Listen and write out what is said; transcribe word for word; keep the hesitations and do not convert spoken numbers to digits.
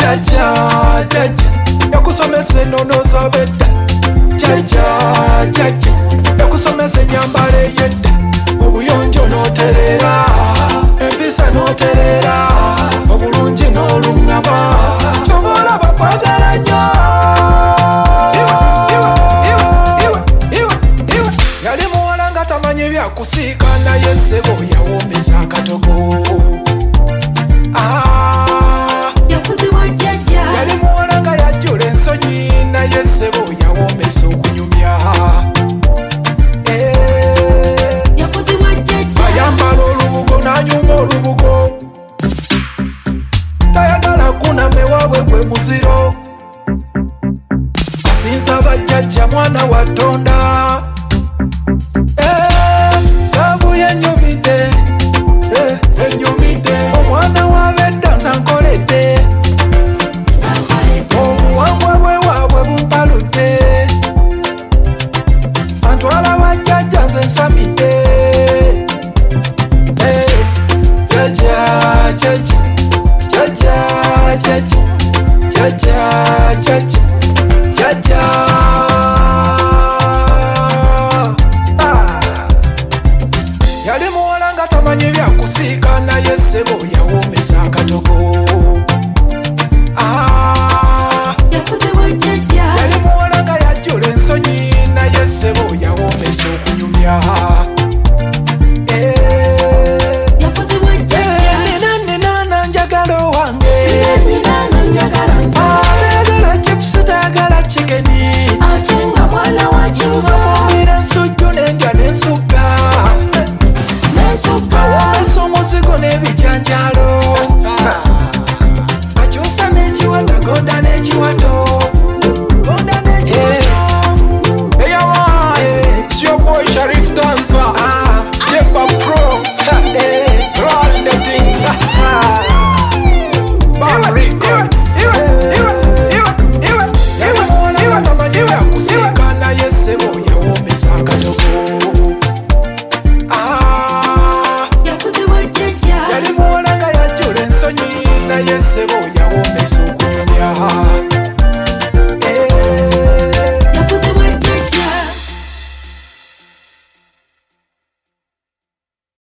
jaja jaja yakusomesa ennono z'abedda jaja jaja yakusomesa ennyambala ey'edda obuyonjo n'oterera empisa n'oterera obulungi n'oluŋŋama kyobola bakwagala nnyo yali muwala nga tamanyi byakusiika naye ssebo yawoomesa akatogo yali muwala nga yajjula ensonyi naye ssebo yawoomesa okunyumya ayambala olubugo n'anyuma olubugo tayagala kunama ewaabwe gwe muziro asinza bajjajja mwana wa Tonda kavuye ennyumidde ennyumidde omwana w'abedda nza nkoledde obuwangwa bwe waabwe bumpaludde antwala bajjajja nze nsamidde jaja jaja jaja jaja jaja jaja jaja yali muwala nga tamanyi byakusiika naye ssebo yawoomesa akatogo yali muwala nga yajjula ensonyi naye ssebo yawoomesa okunyumya nina njagala owange tayagala chipusi tayagala chikeni afumbira ensujju n'endya n'ensukka awoomesa omuzigo n'ebijanjalo akyusa n'ekiwato gonda n'ekiwato gonda n'ekiwato it's your boy Sharif Dancer Jepa Pro roll the things Bam Records yali muwala nga tamanyi byakusiika naye ssebo yawoomesa akatogo yali muwala nga yajjula ensonyi naye ssebo